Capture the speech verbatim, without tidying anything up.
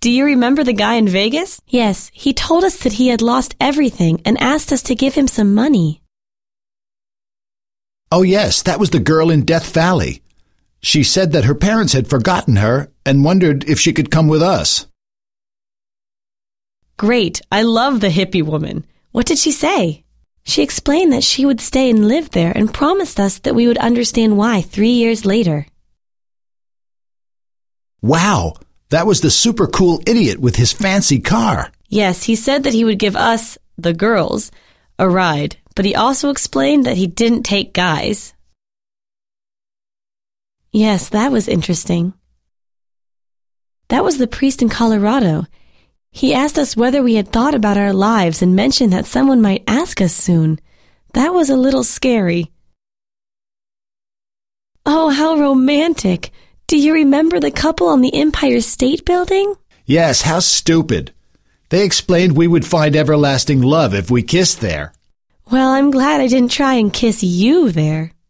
Do you remember the guy in Vegas? Yes, he told us that he had lost everything and asked us to give him some money. Oh yes, that was the girl in Death Valley. She said that her parents had forgotten her and wondered if she could come with us. Great. I love the hippie woman. What did she say? She explained that she would stay and live there and promised us that we would understand why three years later. Wow, that was the super cool idiot with his fancy car. Yes, he said that he would give us, the girls, a ride, but he also explained that he didn't take guys. Yes, that was interesting. That was the priest in Colorado. He asked us whether we had thought about our lives and mentioned that someone might ask us soon. That was a little scary. Oh, how romantic! Do you remember the couple on the Empire State Building? Yes, how stupid. They explained we would find everlasting love if we kissed there. Well, I'm glad I didn't try and kiss you there.